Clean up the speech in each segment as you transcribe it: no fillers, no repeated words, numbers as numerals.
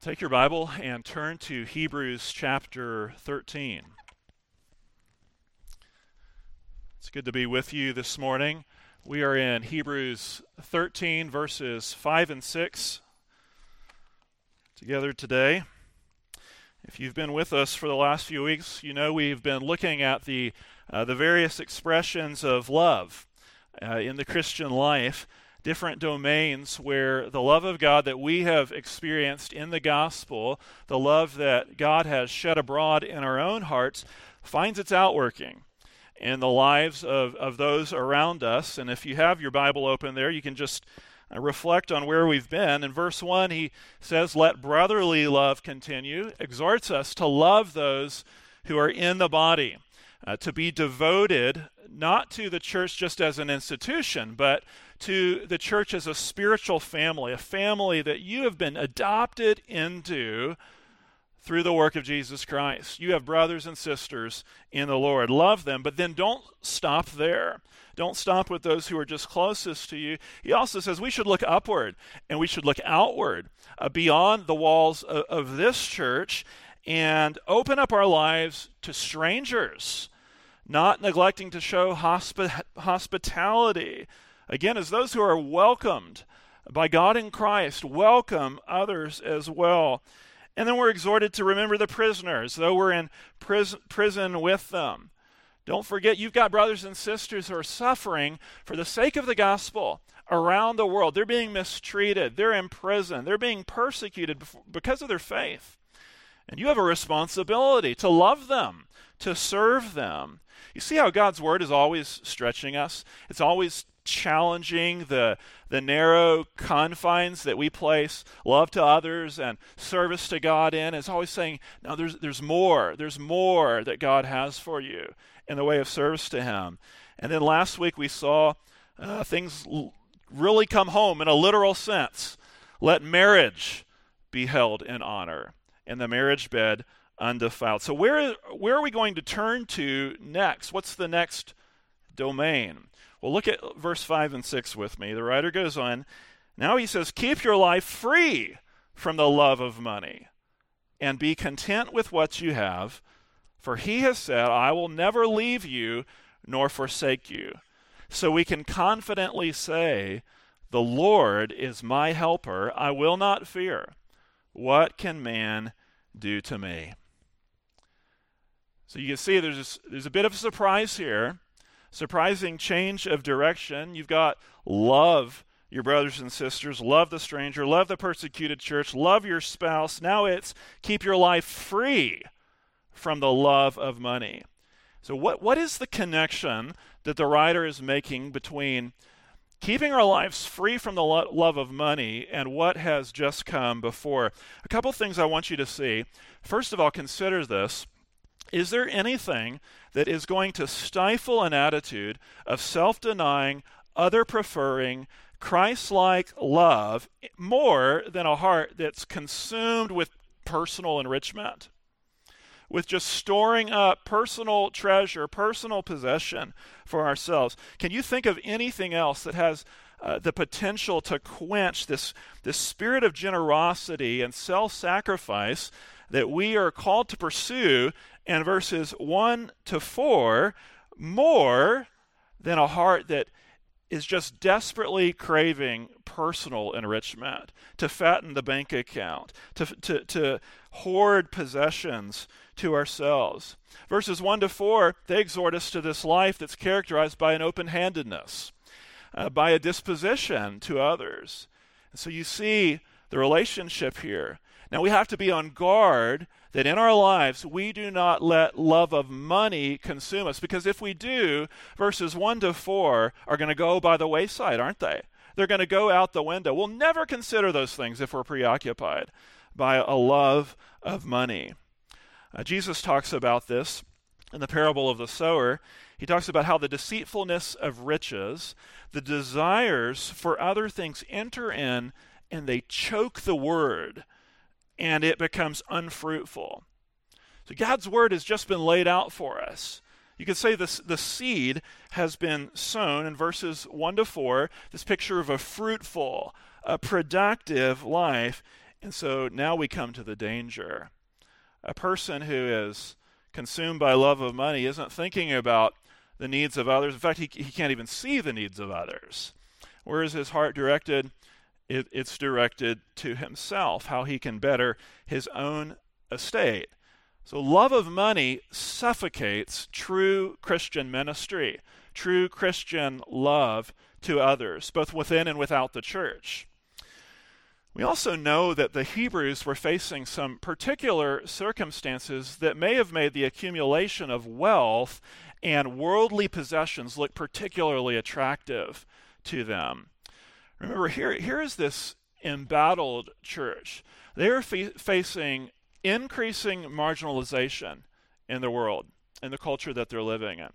Take your Bible and turn to Hebrews chapter 13. It's good to be with you this morning. We are in Hebrews 13, verses 5 and 6 together today. If you've been with us for the last few weeks, you know we've been looking at the various expressions of love in the Christian life, different domains where the love of God that we have experienced in the gospel, the love that God has shed abroad in our own hearts, finds its outworking in the lives of those around us. And if you have your Bible open there, you can just reflect on where we've been. In verse 1, he says, "Let brotherly love continue," exhorts us to love those who are in the body, to be devoted not to the church just as an institution, but to the church as a spiritual family, a family that you have been adopted into through the work of Jesus Christ. You have brothers and sisters in the Lord. Love them, but then don't stop there. Don't stop with those who are just closest to you. He also says we should look upward and we should look outward, beyond the walls of this church, and open up our lives to strangers, not neglecting to show hospitality. Again, as those who are welcomed by God in Christ, welcome others as well. And then we're exhorted to remember the prisoners, though we're in prison with them. Don't forget, you've got brothers and sisters who are suffering for the sake of the gospel around the world. They're being mistreated. They're in prison. They're being persecuted because of their faith. And you have a responsibility to love them, to serve them. You see how God's word is always stretching us? It's always challenging the narrow confines that we place love to others and service to God in. It's always saying, no, there's more that God has for you in the way of service to Him. And then last week we saw things really come home in a literal sense. Let marriage be held in honor, and the marriage bed undefiled. So where are we going to turn to next? What's the next domain? Well, look at verse 5 and 6 with me. The writer goes on. Now he says, "Keep your life free from the love of money, and be content with what you have. For he has said, I will never leave you nor forsake you." So we can confidently say, "The Lord is my helper. I will not fear. What can man do to me?" So you can see there's a bit of a surprise here. Surprising change of direction. You've got love your brothers and sisters, love the stranger, love the persecuted church, love your spouse. Now it's keep your life free from the love of money. So what is the connection that the writer is making between keeping our lives free from the love of money and what has just come before? A couple things I want you to see. First of all, consider this. Is there anything that is going to stifle an attitude of self-denying, other-preferring, Christ-like love more than a heart that's consumed with personal enrichment, with just storing up personal treasure, personal possession for ourselves? Can you think of anything else that has the potential to quench this spirit of generosity and self-sacrifice that we are called to pursue in verses 1 to 4, more than a heart that is just desperately craving personal enrichment, to fatten the bank account, to hoard possessions to ourselves? Verses 1 to 4, they exhort us to this life that's characterized by an open-handedness, by a disposition to others. And so you see the relationship here. Now we have to be on guard that in our lives we do not let love of money consume us, because if we do, verses 1 to 4 are going to go by the wayside, aren't they? They're going to go out the window. We'll never consider those things if we're preoccupied by a love of money. Jesus talks about this in the parable of the sower. He talks about how the deceitfulness of riches, the desires for other things enter in and they choke the word, and it becomes unfruitful. So God's word has just been laid out for us. You could say the seed has been sown in verses 1 to 4, this picture of a fruitful, a productive life, And so now we come to the danger. A person who is consumed by love of money isn't thinking about the needs of others. In fact, he can't even see the needs of others. Where is his heart directed? It's directed to himself, how he can better his own estate. So love of money suffocates true Christian ministry, true Christian love to others, both within and without the church. We also know that the Hebrews were facing some particular circumstances that may have made the accumulation of wealth and worldly possessions look particularly attractive to them. Remember, here is this embattled church. They are facing increasing marginalization in the world, in the culture that they're living in.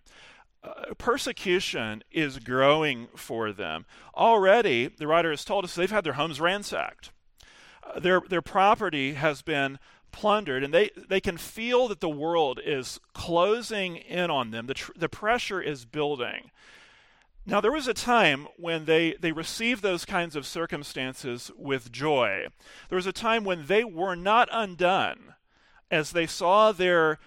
Persecution is growing for them. Already, the writer has told us they've had their homes ransacked. Their property has been plundered, and they can feel that the world is closing in on them. The pressure is building. Now, there was a time when they received those kinds of circumstances with joy. There was a time when they were not undone as they saw their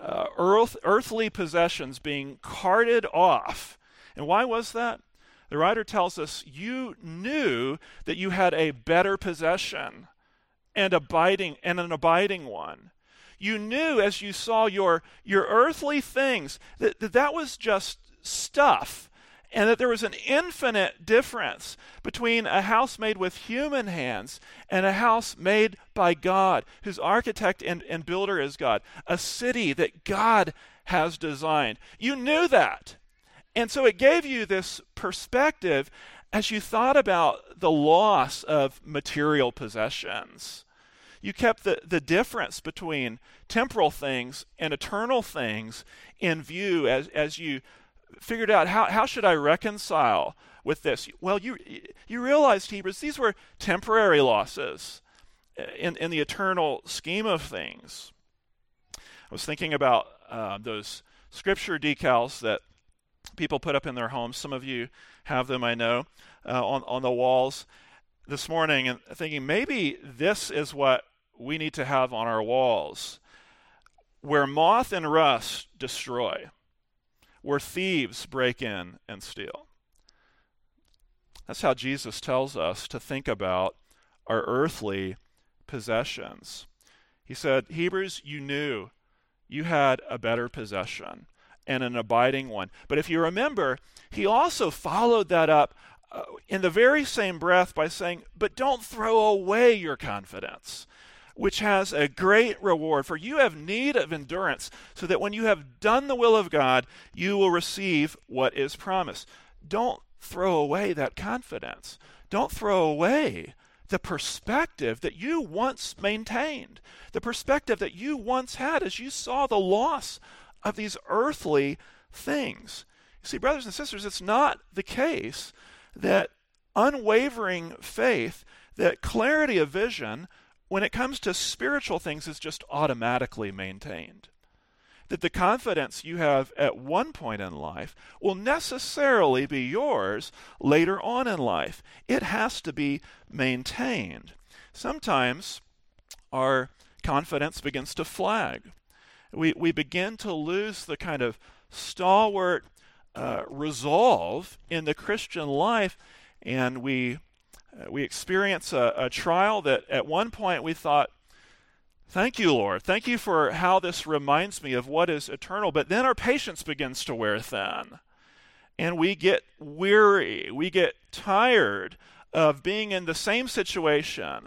earthly possessions being carted off. And why was that? The writer tells us, you knew that you had a better possession and an abiding one. You knew as you saw your earthly things that was just stuff, and that there was an infinite difference between a house made with human hands and a house made by God, whose architect and builder is God, a city that God has designed. You knew that. And so it gave you this perspective as you thought about the loss of material possessions. You kept the difference between temporal things and eternal things in view as you figured out how should I reconcile with this. Well, you realized, Hebrews, these were temporary losses in the eternal scheme of things. I was thinking about those scripture decals that people put up in their homes. Some of you have them, I know, on the walls this morning, and thinking maybe this is what we need to have on our walls, where moth and rust destroy, where thieves break in and steal. That's how Jesus tells us to think about our earthly possessions. He said, Hebrews, you knew you had a better possession and an abiding one. But if you remember, he also followed that up in the very same breath by saying, but don't throw away your confidence, which has a great reward. For you have need of endurance, so that when you have done the will of God, you will receive what is promised. Don't throw away that confidence. Don't throw away the perspective that you once maintained, the perspective that you once had as you saw the loss of these earthly things. You see, brothers and sisters, it's not the case that unwavering faith, that clarity of vision, when it comes to spiritual things, is just automatically maintained. That the confidence you have at one point in life will necessarily be yours later on in life. It has to be maintained. Sometimes our confidence begins to flag. We begin to lose the kind of stalwart resolve in the Christian life, and we experience a trial that at one point we thought, thank you, Lord. Thank you for how this reminds me of what is eternal. But then our patience begins to wear thin, and we get weary. We get tired of being in the same situation.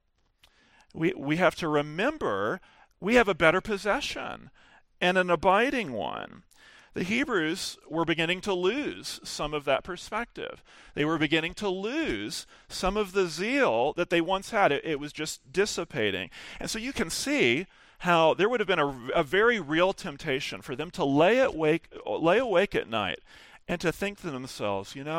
We have to remember we have a better possession and an abiding one. The Hebrews were beginning to lose some of that perspective. They were beginning to lose some of the zeal that they once had. It was just dissipating. And so you can see how there would have been a very real temptation for them to lay awake at night and to think to themselves, if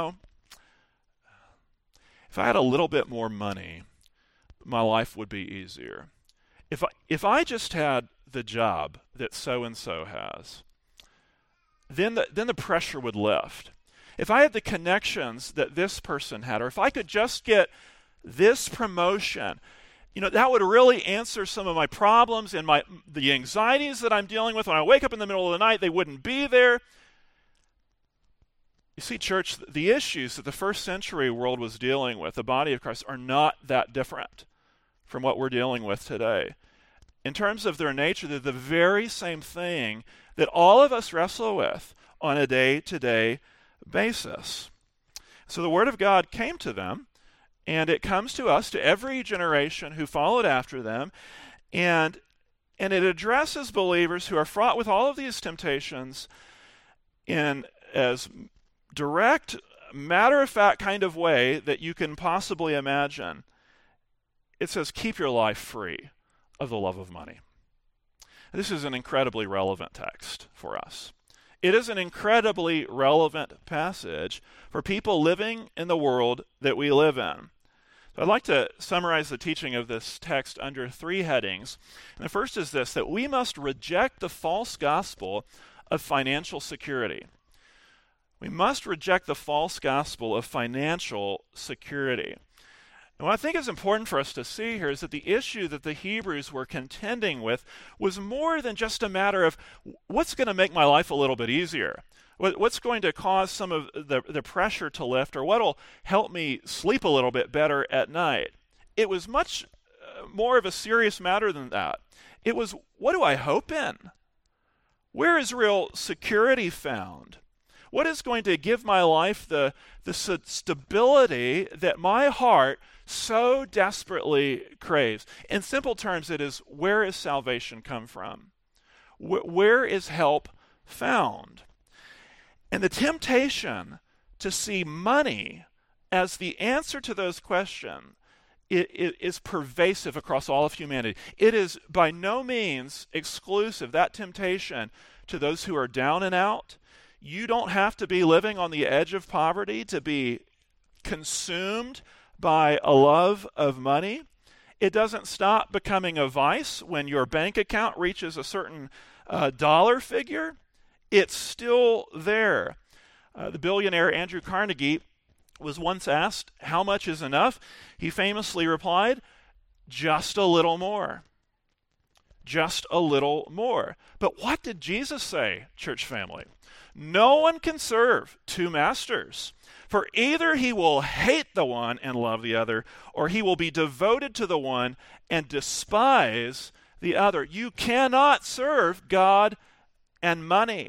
I had a little bit more money, my life would be easier. If I just had the job that so-and-so has, then the pressure would lift. If I had the connections that this person had, or if I could just get this promotion, that would really answer some of my problems and the anxieties that I'm dealing with. When I wake up in the middle of the night, they wouldn't be there. You see, church, the issues that the first century world was dealing with, the body of Christ, are not that different from what we're dealing with today. In terms of their nature, they're the very same thing that all of us wrestle with on a day-to-day basis. So the Word of God came to them, and it comes to us, to every generation who followed after them, and it addresses believers who are fraught with all of these temptations in as direct, matter-of-fact kind of way that you can possibly imagine. It says, keep your life free of the love of money. This is an incredibly relevant text for us. It is an incredibly relevant passage for people living in the world that we live in. So I'd like to summarize the teaching of this text under 3 headings. And the first is this, that we must reject the false gospel of financial security. We must reject the false gospel of financial security. And what I think is important for us to see here is that the issue that the Hebrews were contending with was more than just a matter of what's going to make my life a little bit easier, what's going to cause some of the pressure to lift, or what will help me sleep a little bit better at night. It was much more of a serious matter than that. It was, what do I hope in? Where is real security found? What is going to give my life the stability that my heart so desperately craves? In simple terms, it is, where is salvation come from? Where is help found? And the temptation to see money as the answer to those questions is pervasive across all of humanity. It is by no means exclusive, that temptation, to those who are down and out. You don't have to be living on the edge of poverty to be consumed by a love of money. It doesn't stop becoming a vice when your bank account reaches a certain dollar figure. It's still there. The billionaire Andrew Carnegie was once asked, how much is enough? He famously replied, just a little more. Just a little more. But what did Jesus say, church family? No one can serve 2 masters, for either he will hate the one and love the other, or he will be devoted to the one and despise the other. You cannot serve God and money.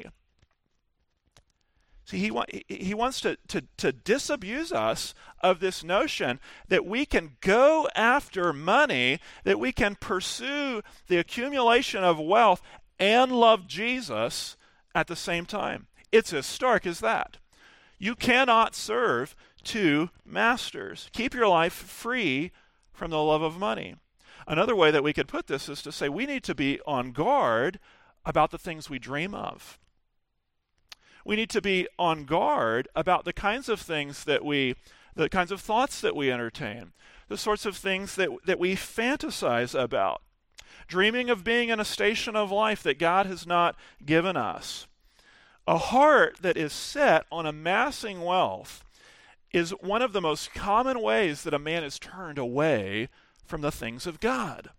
See, he wants to disabuse us of this notion that we can go after money, that we can pursue the accumulation of wealth and love Jesus at the same time. It's as stark as that. You cannot serve 2 masters. Keep your life free from the love of money. Another way that we could put this is to say we need to be on guard about the things we dream of. We need to be on guard about the kinds of things the kinds of thoughts that we entertain, the sorts of things that we fantasize about, dreaming of being in a station of life that God has not given us. A heart that is set on amassing wealth is one of the most common ways that a man is turned away from the things of God.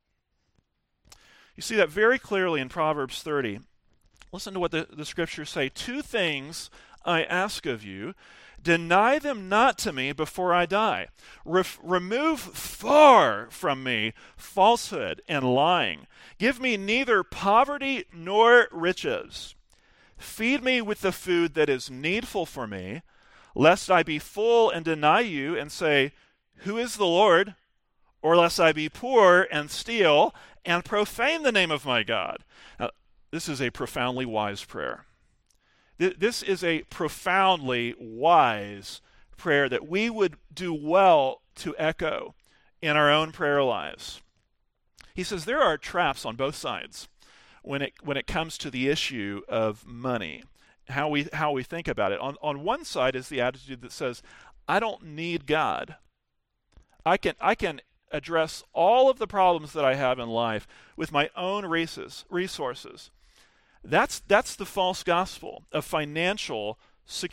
You see that very clearly in Proverbs 30. Listen to what the scriptures say. 2 things I ask of you. Deny them not to me before I die. Remove far from me falsehood and lying. Give me neither poverty nor riches. Feed me with the food that is needful for me, lest I be full and deny you and say, who is the Lord? Or lest I be poor and steal and profane the name of my God. Now, this is a profoundly wise prayer. This is a profoundly wise prayer that we would do well to echo in our own prayer lives. He says there are traps on both sides when it comes to the issue of money, how we think about it. On one side is the attitude that says, I don't need God. I can address all of the problems that I have in life with my own resources. That's the false gospel of financial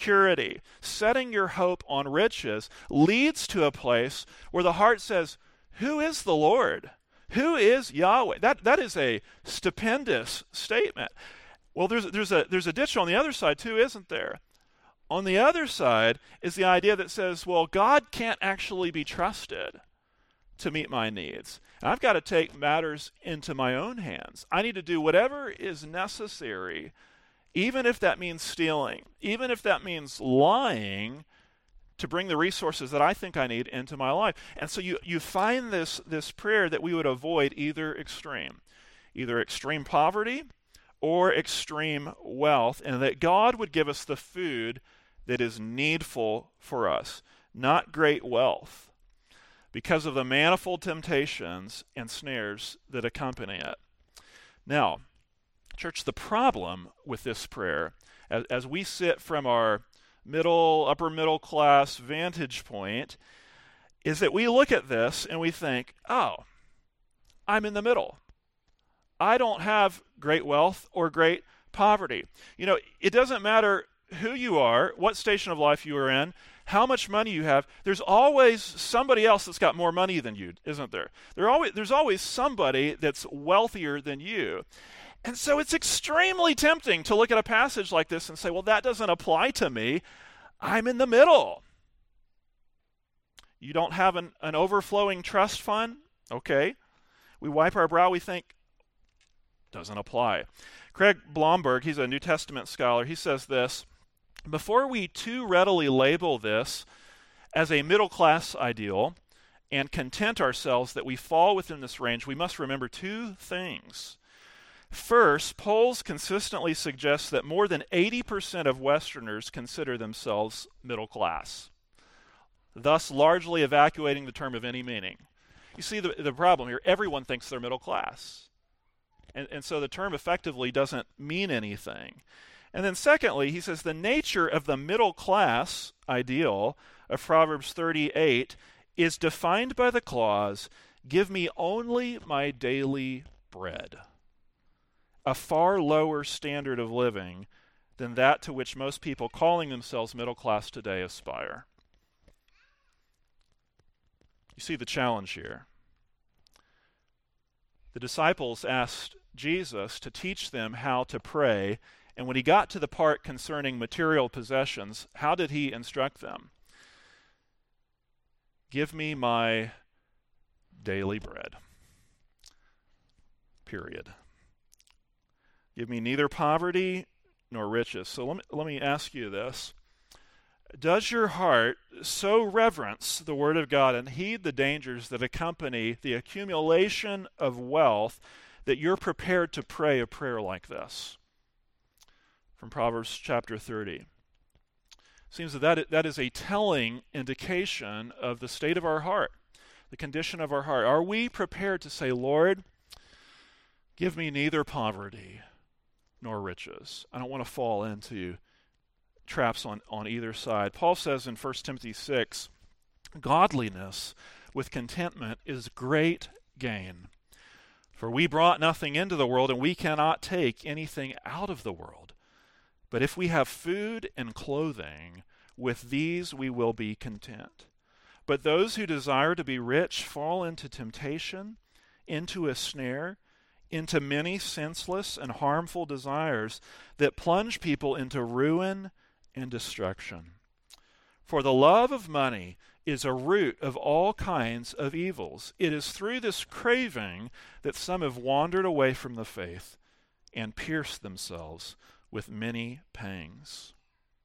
security. Setting your hope on riches leads to a place where the heart says, Who is the Lord? Who is Yahweh? That is a stupendous statement. Well, there's a ditch on the other side too, isn't there? On the other side is the idea that says, well, God can't actually be trusted to meet my needs. And I've got to take matters into my own hands. I need to do whatever is necessary, even if that means stealing, even if that means lying, to bring the resources that I think I need into my life. And so you find this prayer that we would avoid either extreme poverty or extreme wealth, and that God would give us the food that is needful for us, not great wealth, because of the manifold temptations and snares that accompany it. Now, church, the problem with this prayer, as we sit from our upper middle class vantage point, is that we look at this and we think, oh, I'm in the middle. I don't have great wealth or great poverty. It doesn't matter who you are, what station of life you are in, how much money you have. There's always somebody else that's got more money than you, isn't there? There's always somebody that's wealthier than you. And so it's extremely tempting to look at a passage like this and say, well, that doesn't apply to me. I'm in the middle. You don't have an overflowing trust fund? Okay. We wipe our brow, we think, doesn't apply. Craig Blomberg, he's a New Testament scholar, he says this: before we too readily label this as a middle-class ideal and content ourselves that we fall within this range, we must remember two things. First, polls consistently suggest that more than 80% of Westerners consider themselves middle class, thus largely evacuating the term of any meaning. You see the problem here. Everyone thinks they're middle class. And so the term effectively doesn't mean anything. And then secondly, he says the nature of the middle class ideal of Proverbs 38 is defined by the clause, "Give me only my daily bread," a far lower standard of living than that to which most people calling themselves middle class today aspire. You see the challenge here. The disciples asked Jesus to teach them how to pray, and when he got to the part concerning material possessions, how did he instruct them? Give me my daily bread. Period. Give me neither poverty nor riches. So let me ask you this. Does your heart so reverence the Word of God and heed the dangers that accompany the accumulation of wealth that you're prepared to pray a prayer like this? From Proverbs chapter 30. Seems that is a telling indication of the state of our heart, the condition of our heart. Are we prepared to say, Lord, give me neither poverty nor riches? I don't want to fall into traps on either side. Paul says in 1 Timothy 6, godliness with contentment is great gain. For we brought nothing into the world, and we cannot take anything out of the world. But if we have food and clothing, with these we will be content. But those who desire to be rich fall into temptation, into a snare, into many senseless and harmful desires that plunge people into ruin and destruction. For the love of money is a root of all kinds of evils. It is through this craving that some have wandered away from the faith and pierced themselves with many pangs.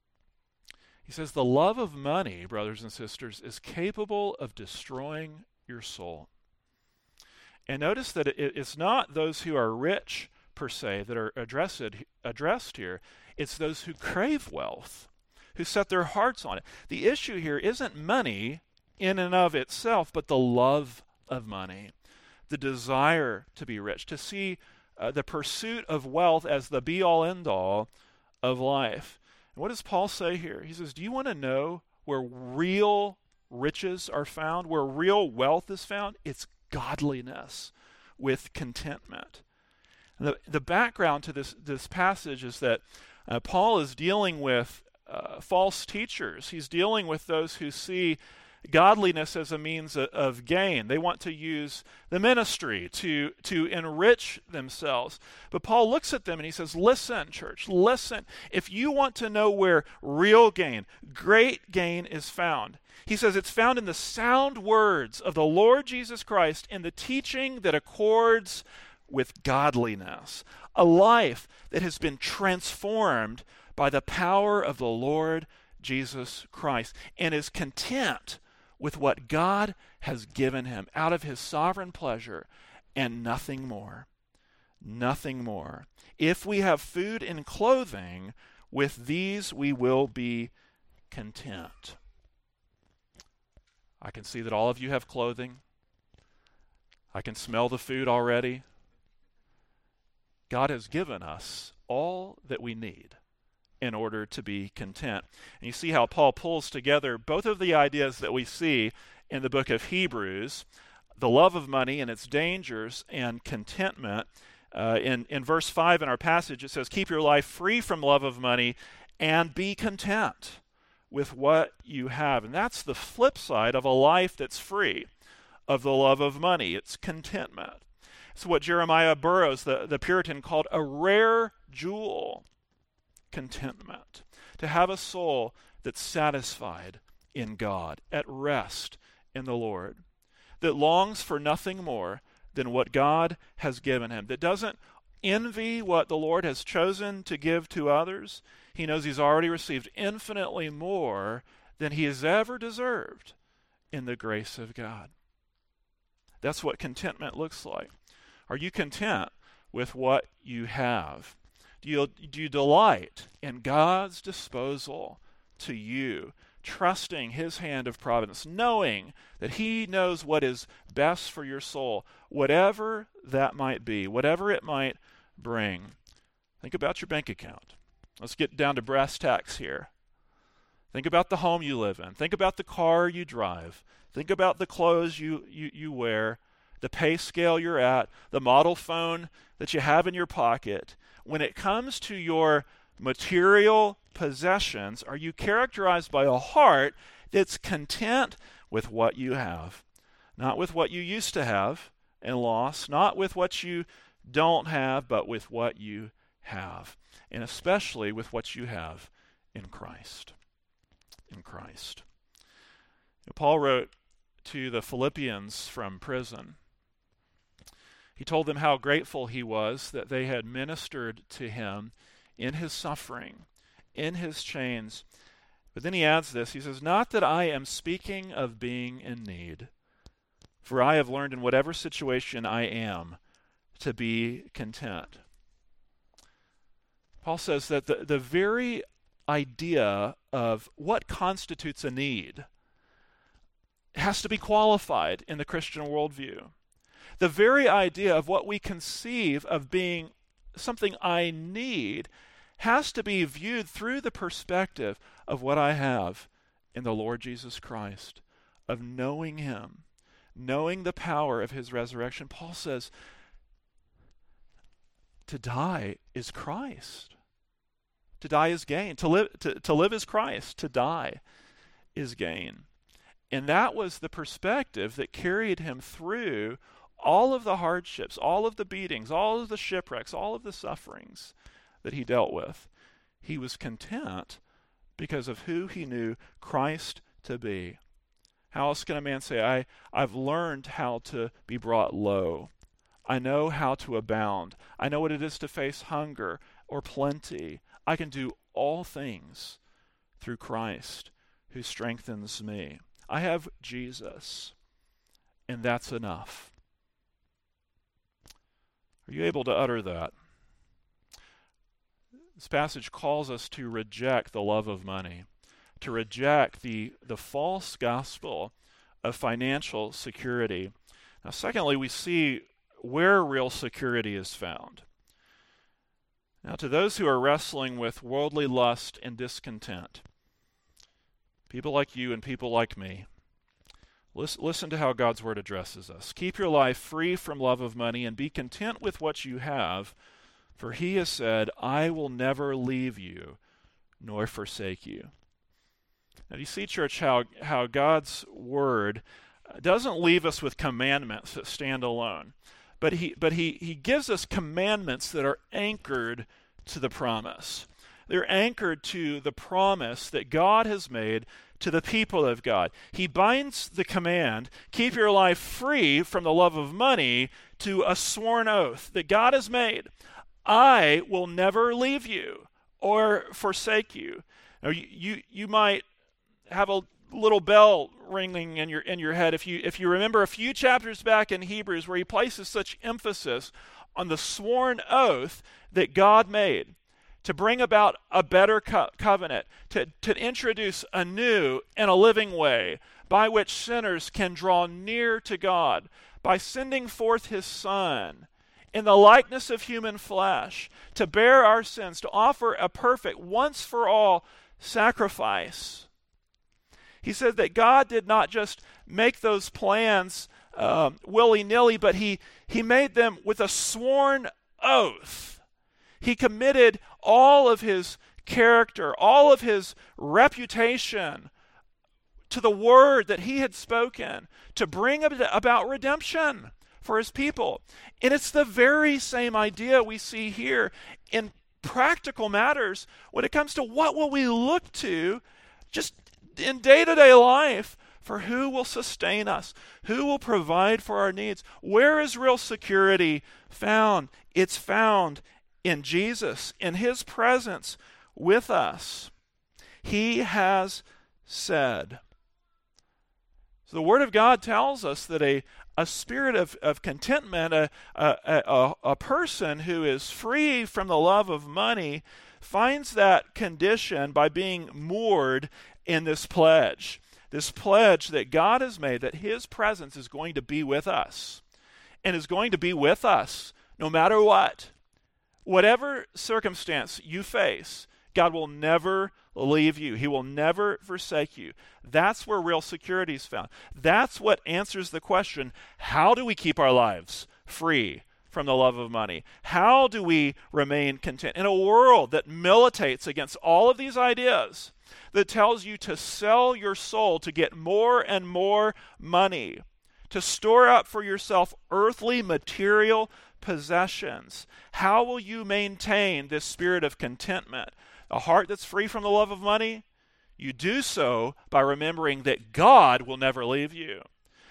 He says the love of money, brothers and sisters, is capable of destroying your soul. And notice that it's not those who are rich, per se, that are addressed here. It's those who crave wealth, who set their hearts on it. The issue here isn't money in and of itself, but the love of money, the desire to be rich, to see the pursuit of wealth as the be-all, end-all of life. And what does Paul say here? He says, do you want to know where real riches are found, where real wealth is found? It's godliness with contentment. And the background to this passage is that Paul is dealing with false teachers. He's dealing with those who see godliness as a means of gain. They want to use the ministry to enrich themselves. But Paul looks at them and he says, listen, church, listen. If you want to know where real gain, great gain is found, he says it's found in the sound words of the Lord Jesus Christ, in the teaching that accords with godliness, a life that has been transformed by the power of the Lord Jesus Christ and is content with what God has given him out of his sovereign pleasure and nothing more. Nothing more. If we have food and clothing, with these we will be content. I can see that all of you have clothing. I can smell the food already. God has given us all that we need in order to be content. And you see how Paul pulls together both of the ideas that we see in the book of Hebrews, the love of money and its dangers, and contentment. In verse 5 in our passage, it says, keep your life free from love of money and be content with what you have. And that's the flip side of a life that's free of the love of money. It's contentment. It's what Jeremiah Burroughs, the Puritan, called a rare jewel. Contentment. To have a soul that's satisfied in God, at rest in the Lord, that longs for nothing more than what God has given him, that doesn't envy what the Lord has chosen to give to others. He knows he's already received infinitely more than he has ever deserved in the grace of God. That's what contentment looks like. Are you content with what you have? Do you delight in God's disposal to you, trusting his hand of providence, knowing that he knows what is best for your soul, whatever that might be, whatever it might bring? Think about your bank account. Let's get down to brass tacks here. Think about the home you live in. Think about the car you drive. Think about the clothes you wear, the pay scale you're at, the model phone that you have in your pocket. When it comes to your material possessions, are you characterized by a heart that's content with what you have? Not with what you used to have and lost, not with what you don't have, but with what you have, and especially with what you have in Christ. In Christ. Paul wrote to the Philippians from prison. He told them how grateful he was that they had ministered to him in his suffering, in his chains. But then he adds this. He says, not that I am speaking of being in need, for I have learned in whatever situation I am to be content. Paul says that the very idea of what constitutes a need has to be qualified in the Christian worldview. The very idea of what we conceive of being something I need has to be viewed through the perspective of what I have in the Lord Jesus Christ, of knowing him, knowing the power of his resurrection. Paul says, to die is Christ. To die is gain. To live is Christ. To die is gain. And that was the perspective that carried him through all of the hardships, all of the beatings, all of the shipwrecks, all of the sufferings that he dealt with. He was content because of who he knew Christ to be. How else can a man say, I've learned how to be brought low. I know how to abound. I know what it is to face hunger or plenty. I can do all things through Christ who strengthens me. I have Jesus, and that's enough. Are you able to utter that? This passage calls us to reject the love of money, to reject the false gospel of financial security. Now, secondly, we see where real security is found. Now, to those who are wrestling with worldly lust and discontent, people like you and people like me, listen to how God's word addresses us. Keep your life free from love of money and be content with what you have, for he has said, I will never leave you nor forsake you. Now, do you see, church, how God's word doesn't leave us with commandments that stand alone, but he gives us commandments that are anchored to the promise. They're anchored to the promise that God has made to the people of God. He binds the command, keep your life free from the love of money, to a sworn oath that God has made. I will never leave you or forsake you. Now, you might have a little bell ringing in your head if you remember a few chapters back in Hebrews where he places such emphasis on the sworn oath that God made to bring about a better covenant, to introduce a new and a living way by which sinners can draw near to God by sending forth his Son in the likeness of human flesh to bear our sins, to offer a perfect, once-for-all sacrifice. He said that God did not just make those plans willy-nilly, but he made them with a sworn oath. He committed all of his character, all of his reputation to the word that he had spoken to bring about redemption for his people. And it's the very same idea we see here in practical matters when it comes to what will we look to just in day-to-day life for who will sustain us, who will provide for our needs. Where is real security found? It's found in Jesus, in his presence with us. He has said. So the Word of God tells us that a spirit of contentment, a person who is free from the love of money, finds that condition by being moored in this pledge that God has made, that his presence is going to be with us, and is going to be with us no matter what. Whatever circumstance you face, God will never leave you. He will never forsake you. That's where real security is found. That's what answers the question, how do we keep our lives free from the love of money? How do we remain content? In a world that militates against all of these ideas, that tells you to sell your soul to get more and more money, to store up for yourself earthly material possessions, how will you maintain this spirit of contentment? A heart that's free from the love of money? You do so by remembering that God will never leave you.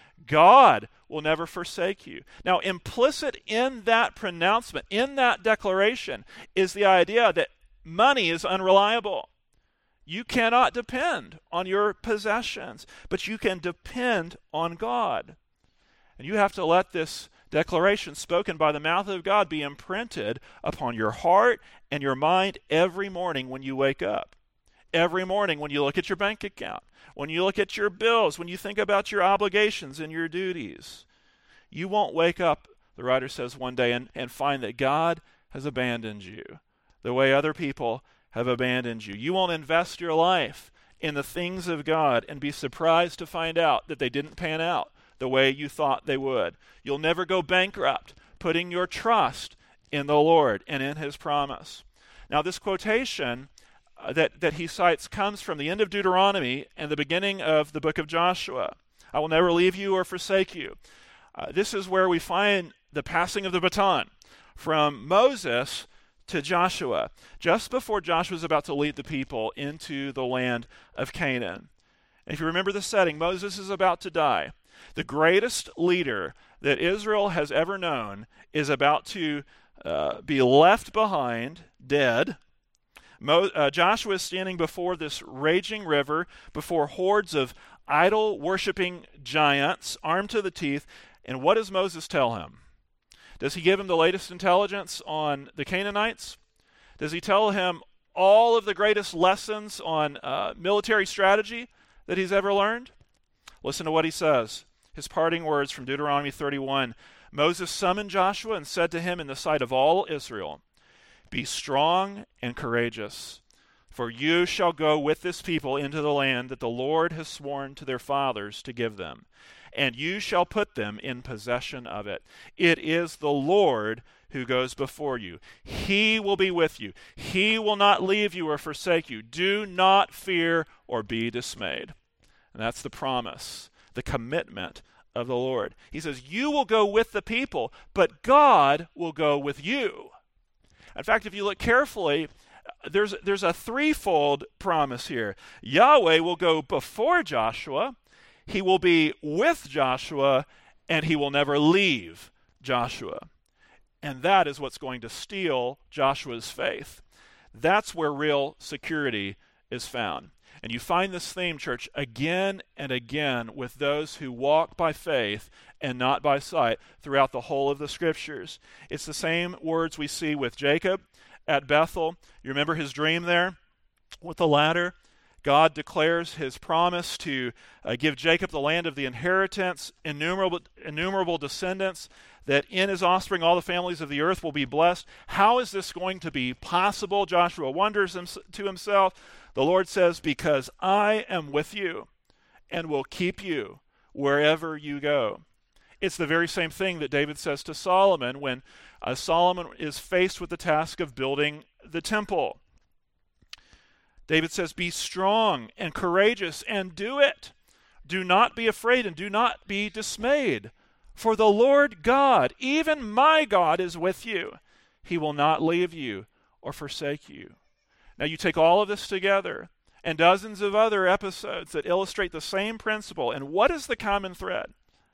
God will never forsake you. Now, implicit in that pronouncement, in that declaration, is the idea that money is unreliable. You cannot depend on your possessions, but you can depend on God. And you have to let this declaration spoken by the mouth of God be imprinted upon your heart and your mind every morning when you wake up. Every morning when you look at your bank account, when you look at your bills, when you think about your obligations and your duties. You won't wake up, the writer says, one day and find that God has abandoned you the way other people have abandoned you. You won't invest your life in the things of God and be surprised to find out that they didn't pan out the way you thought they would. You'll never go bankrupt putting your trust in the Lord and in his promise. Now, this quotation that he cites comes from the end of Deuteronomy and the beginning of the book of Joshua. I will never leave you or forsake you. This is where we find the passing of the baton from Moses to Joshua, just before Joshua is about to lead the people into the land of Canaan. And if you remember the setting, Moses is about to die. The greatest leader that Israel has ever known is about to be left behind, dead. Joshua is standing before this raging river, before hordes of idol-worshiping giants, armed to the teeth. And what does Moses tell him? Does he give him the latest intelligence on the Canaanites? Does he tell him all of the greatest lessons on military strategy that he's ever learned? Listen to what he says. His parting words from Deuteronomy 31. Moses summoned Joshua and said to him in the sight of all Israel, "Be strong and courageous, for you shall go with this people into the land that the Lord has sworn to their fathers to give them. and you shall put them in possession of it. It is the Lord who goes before you. He will be with you. He will not leave you or forsake you. Do not fear or be dismayed. And that's the promise, the commitment of the Lord. He says, you will go with the people, but God will go with you. In fact, if you look carefully, there's a threefold promise here. Yahweh will go before Joshua, he will be with Joshua, and he will never leave Joshua. And that is what's going to steal Joshua's faith. That's where real security is found. And you find this theme, church, again and again with those who walk by faith and not by sight throughout the whole of the Scriptures. It's the same words we see with Jacob at Bethel. You remember his dream there with the ladder? God declares his promise to give Jacob the land of the inheritance, innumerable descendants, that in his offspring all the families of the earth will be blessed. How is this going to be possible? Joshua wonders to himself. The Lord says, because I am with you and will keep you wherever you go. It's the very same thing that David says to Solomon when Solomon is faced with the task of building the temple. David says, be strong and courageous and do it. Do not be afraid and do not be dismayed. For the Lord God, even my God, is with you. He will not leave you or forsake you. Now you take all of this together and dozens of other episodes that illustrate the same principle. And what is the common thread?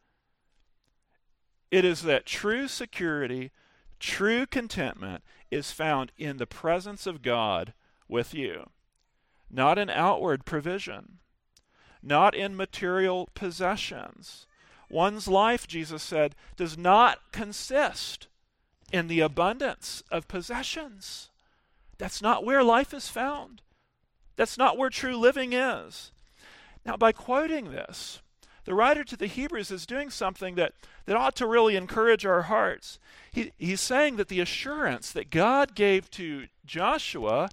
It is that true security, true contentment is found in the presence of God with you. Not in outward provision, not in material possessions. One's life, Jesus said, does not consist in the abundance of possessions. That's not where life is found. That's not where true living is. Now, by quoting this, the writer to the Hebrews is doing something that ought to really encourage our hearts. He's saying that the assurance that God gave to Joshua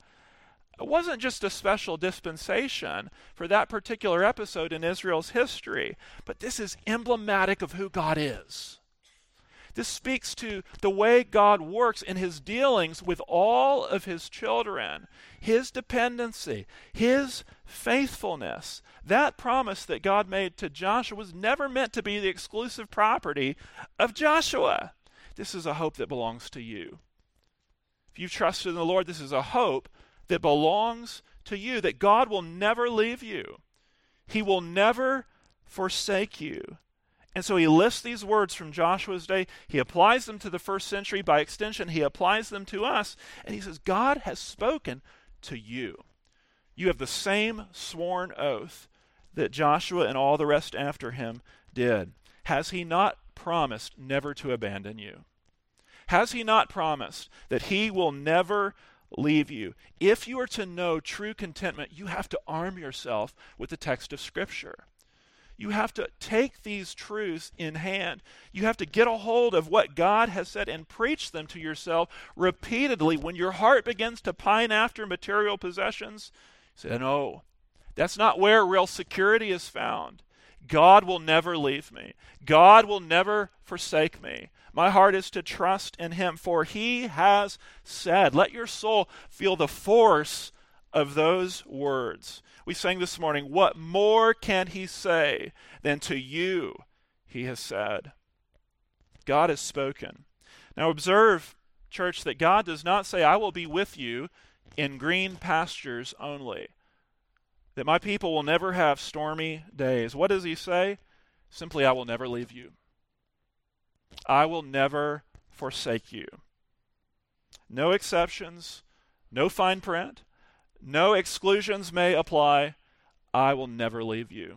wasn't just a special dispensation for that particular episode in Israel's history, but this is emblematic of who God is. This speaks to the way God works in his dealings with all of his children, his dependency, his faithfulness. That promise that God made to Joshua was never meant to be the exclusive property of Joshua. This is a hope that belongs to you. If you've trusted in the Lord, this is a hope that belongs to you, that God will never leave you. He will never forsake you. And so he lists these words from Joshua's day. He applies them to the first century. By extension, he applies them to us. And he says, God has spoken to you. You have the same sworn oath that Joshua and all the rest after him did. Has he not promised never to abandon you? Has he not promised that he will never leave you? If you are to know true contentment, you have to arm yourself with the text of Scripture. You have to take these truths in hand. You have to get a hold of what God has said and preach them to yourself repeatedly. When your heart begins to pine after material possessions, say, no, that's not where real security is found. God will never leave me. God will never forsake me. My heart is to trust in him, for he has said. Let your soul feel the force of those words. We sang this morning, what more can he say than to you he has said? God has spoken. Now observe, church, that God does not say, I will be with you in green pastures only, that my people will never have stormy days. What does he say? Simply, I will never leave you. I will never forsake you. No exceptions, no fine print, no exclusions may apply. I will never leave you.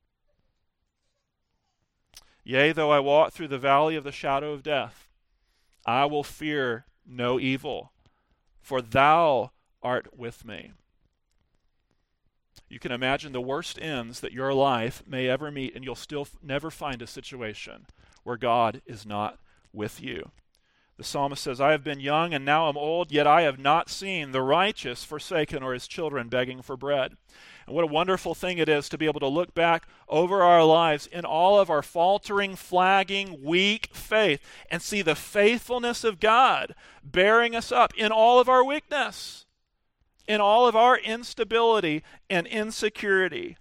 Yea, though I walk through the valley of the shadow of death, I will fear no evil, for thou art with me. You can imagine the worst ends that your life may ever meet, and you'll still never find a situation where God is not with you. The psalmist says, I have been young and now am old, yet I have not seen the righteous forsaken or his children begging for bread. And what a wonderful thing it is to be able to look back over our lives in all of our faltering, flagging, weak faith and see the faithfulness of God bearing us up in all of our weakness, in all of our instability and insecurity.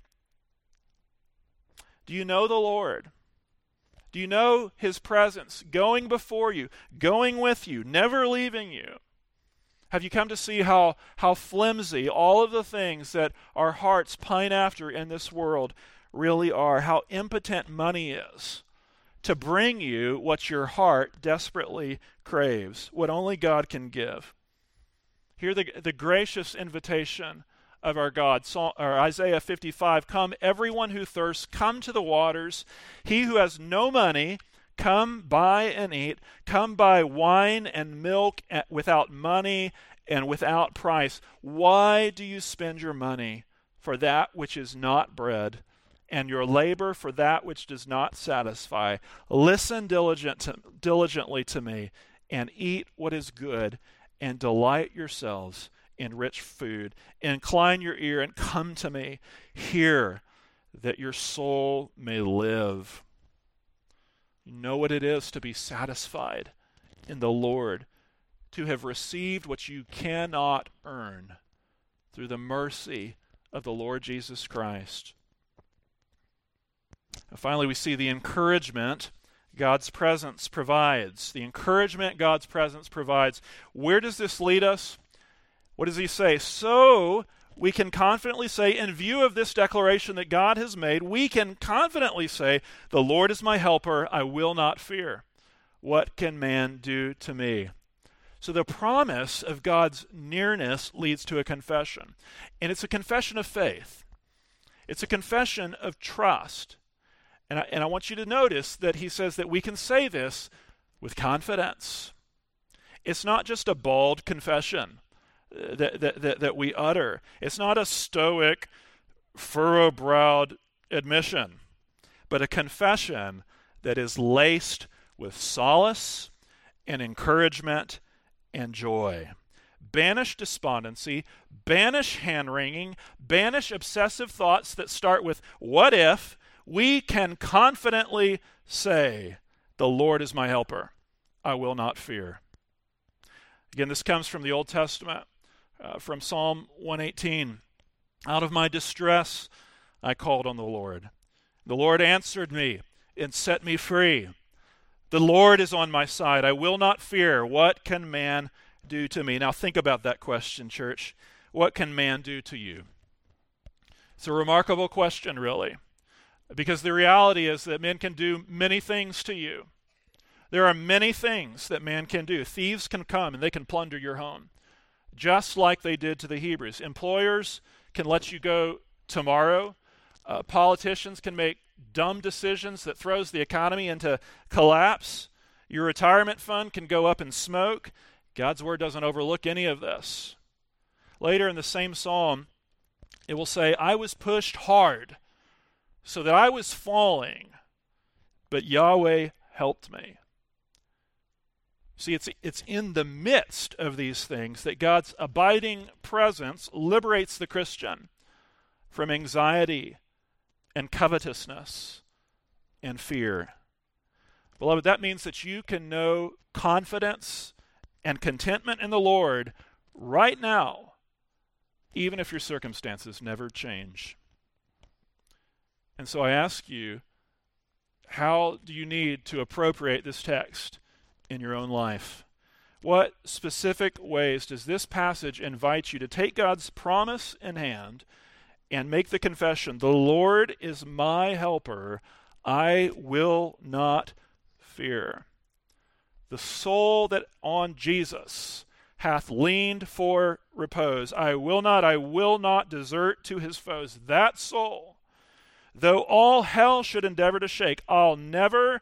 Do you know the Lord? Do you know his presence going before you, going with you, never leaving you? Have you come to see how flimsy all of the things that our hearts pine after in this world really are? How impotent money is to bring you what your heart desperately craves, what only God can give. Hear the gracious invitation of our God. Isaiah 55, come everyone who thirsts, come to the waters. He who has no money, come buy and eat. Come buy wine and milk without money and without price. Why do you spend your money for that which is not bread, and your labor for that which does not satisfy? Listen diligently to me, and eat what is good, and delight yourselves in rich food. Incline your ear and come to me. Hear, that your soul may live. You know what it is to be satisfied in the Lord, to have received what you cannot earn through the mercy of the Lord Jesus Christ. And finally, we see the encouragement God's presence provides. The encouragement God's presence provides. Where does this lead us? What does he say? So we can confidently say, in view of this declaration that God has made, we can confidently say, the Lord is my helper, I will not fear. What can man do to me? So the promise of God's nearness leads to a confession. And it's a confession of faith. It's a confession of trust. And I want you to notice that he says that we can say this with confidence. It's not just a bald confession that we utter. It's not a stoic, furrow-browed admission, but a confession that is laced with solace and encouragement and joy. Banish despondency, banish hand-wringing, banish obsessive thoughts that start with, what if? We can confidently say, the Lord is my helper, I will not fear. Again, this comes from the Old Testament, from Psalm 118. Out of my distress, I called on the Lord. The Lord answered me and set me free. The Lord is on my side. I will not fear. What can man do to me? Now think about that question, church. What can man do to you? It's a remarkable question, really, because the reality is that men can do many things to you. There are many things that man can do. Thieves can come and they can plunder your home, just like they did to the Hebrews. Employers can let you go tomorrow. Politicians can make dumb decisions that throws the economy into collapse. Your retirement fund can go up in smoke. God's word doesn't overlook any of this. Later in the same psalm, it will say, I was pushed hard so that I was falling, but Yahweh helped me. See, it's in the midst of these things that God's abiding presence liberates the Christian from anxiety and covetousness and fear. Beloved, that means that you can know confidence and contentment in the Lord right now, even if your circumstances never change. And so I ask you, how do you need to appropriate this text in your own life? What specific ways does this passage invite you to take God's promise in hand and make the confession, the Lord is my helper, I will not fear. The soul that on Jesus hath leaned for repose, I will not desert to his foes. That soul, though all hell should endeavor to shake, I'll never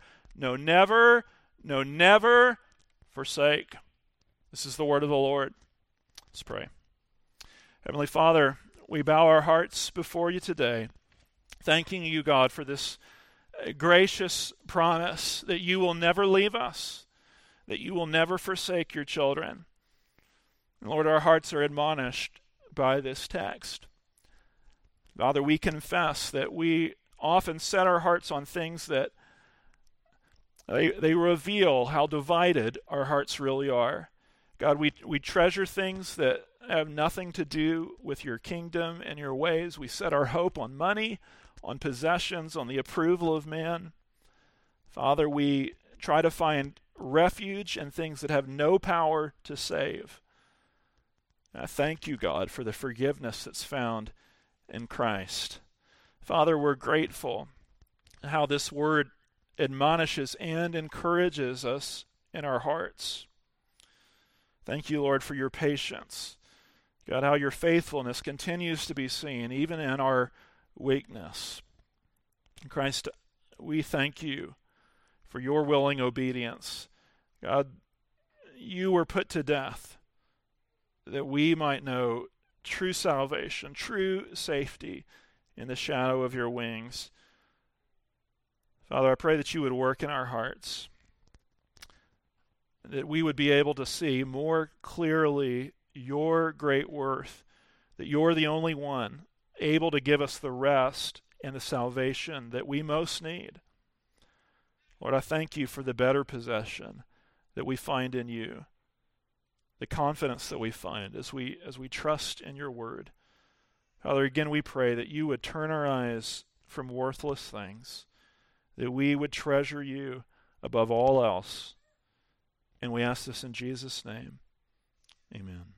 forsake. This is the word of the Lord. Let's pray. Heavenly Father, we bow our hearts before you today, thanking you, God, for this gracious promise that you will never leave us, that you will never forsake your children. And Lord, our hearts are admonished by this text. Father, we confess that we often set our hearts on things that they reveal how divided our hearts really are. God, we treasure things that have nothing to do with your kingdom and your ways. We set our hope on money, on possessions, on the approval of man. Father, we try to find refuge in things that have no power to save. And I thank you, God, for the forgiveness that's found in Christ. Father, we're grateful how this word admonishes and encourages us in our hearts. Thank you, Lord, for your patience. God, how your faithfulness continues to be seen even in our weakness. Christ, we thank you for your willing obedience. God, you were put to death that we might know true salvation, true safety in the shadow of your wings. Father, I pray that you would work in our hearts, that we would be able to see more clearly your great worth, that you're the only one able to give us the rest and the salvation that we most need. Lord, I thank you for the better possession that we find in you, the confidence that we find as we trust in your word. Father, again we pray that you would turn our eyes from worthless things, that we would treasure you above all else. And we ask this in Jesus' name. Amen.